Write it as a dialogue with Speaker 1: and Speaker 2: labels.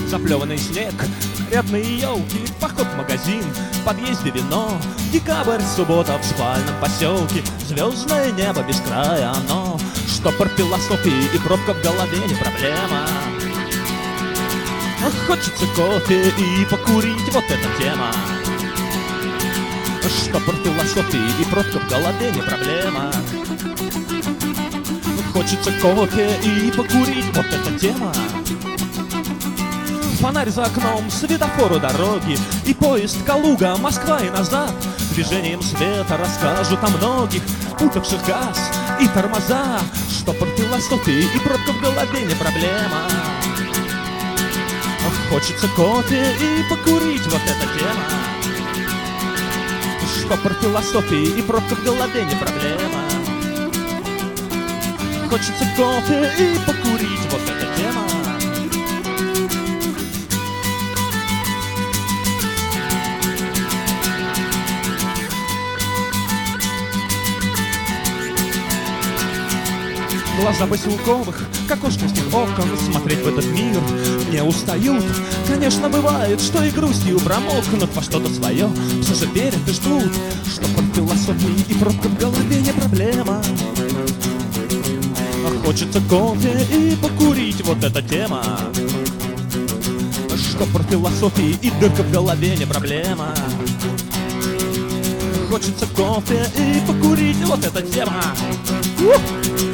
Speaker 1: заплеванный снег, нарядные елки, поход в магазин, в подъезде вино, декабрь, суббота в спальном поселке, звездное небо без края, но штопор философии и пробка в голове не проблема. Хочется кофе и покурить, вот эта тема. Штопор философии и пробка в голове не проблема. Хочется кофе и покурить, вот эта тема. Фонарь за окном, светофор у дороги, и поезд Калуга, Москва и назад. Движением света расскажут о многих путавших газ и тормоза. Штопор философии и пробка в голове не проблема. Хочется кофе и покурить, вот эта тема. Штопор философии и пробка в голове не проблема. Хочется кофе и покурить, вот эта тема. Глаза поселковых, как окошечных окон, смотреть в этот мир не устают. Конечно, бывает, что и грустью промокнут во что-то свое, все же верят и ждут, что под философией и пробка в голове не проблема. Хочется кофе и покурить, вот эта тема. Что про философии и дырка в голове не проблема. Хочется кофе и покурить, вот эта тема.